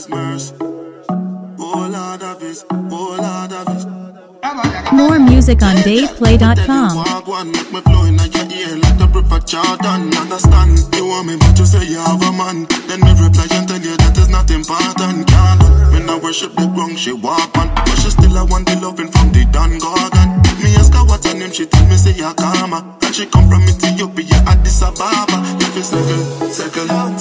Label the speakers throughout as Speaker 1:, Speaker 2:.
Speaker 1: His mercy. Oh Lord of His, oh Lord of His.
Speaker 2: More music on DavePlay.com.
Speaker 1: Make me flow in your ear like the prophet Jordan. Understand, you want me but you say you have a man. Then me reply and tell you that is not important. Can't when I worship the ground she walk on, but she still I want the loving from the Don Gorgon. Me ask her what's her name, she tell me say Yakama. And she come from Ethiopia, Addis Ababa. If it's circle down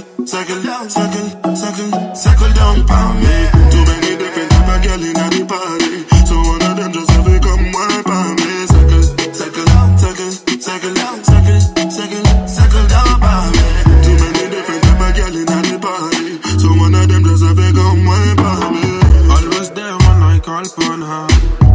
Speaker 1: for me. Too many different type of girl in the party, so one of them just have to come wipe on me. Circle down for me. Too many different type of girl in the party, so one of them just have to come wipe on me.
Speaker 3: Always there when I call upon her.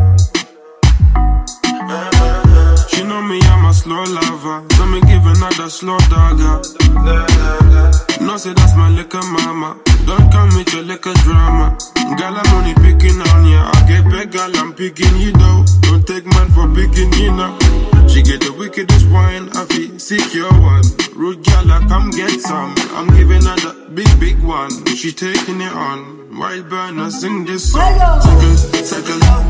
Speaker 3: She know me, I'm a slow lover, so me give another slow dogger. No say that's my liquor mama, don't come with your liquor drama. Girl, I'm only picking on ya. I get big, girl, I'm picking you though. Don't take man for picking you now. She get the wickedest wine, I feel secure one. Rude girl, I come get some. I'm giving her the big one. She taking it on. Wild burner, sing this song.
Speaker 1: Circle down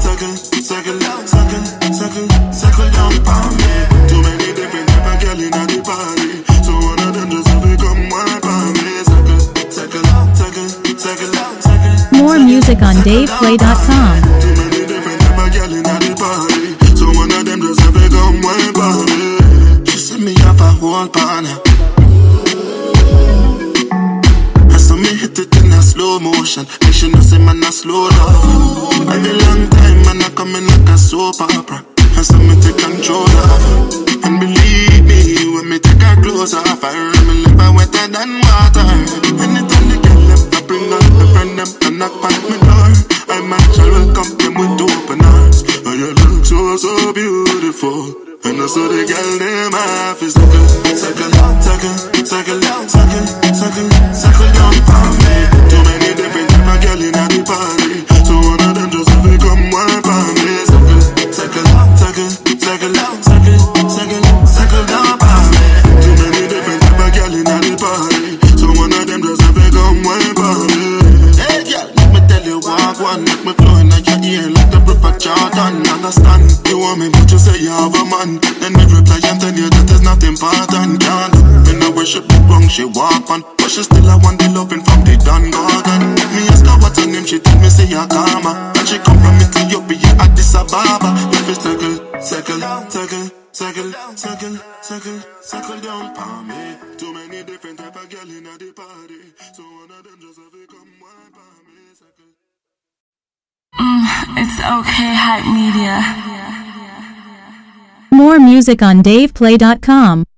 Speaker 1: for me. Too many different type of girl in the party, so one of them just have to come wipe on me. Circle down.
Speaker 2: More music on DavePlay.com.
Speaker 1: Too many different type of girl in the party, so one of them just have to come wipe on me. She said me have a whole partner, me hit it in a slow motion. Make sure no say man a slow down. Every long time man a coming like a soap opera, and so me take control of her. And believe me, when me take her clothes off, I remember live I wetter than water. Anytime they get them, I bring out my friend them and knock on my door. I might shall welcome them with open arms. And you look so beautiful, and I saw the girl them half is circle down for me. Too many different type of girl in the party, so one of them just have to come wipe on me. Circle down for me. Too many different type of girl in the party, so one of them just have to come wipe on me. Hey girl, let me tell you one, make me flow in your ear like the prophet Jordan. Understand, you want me but you say you have a man. Then me reply and tell you that is not important. Can't when I worship the ground she walk on, but she still I want the loving from the Don Gorgon. Me ask her what's her name, she tell me say Yakama. And she come from Ethiopia, Addis Ababa. If it's circle down for me. Too many different type of girl in the party, so one of them just have to come wipe on me.
Speaker 4: It's okay, Hype Media.
Speaker 2: More music on DavePlay.com.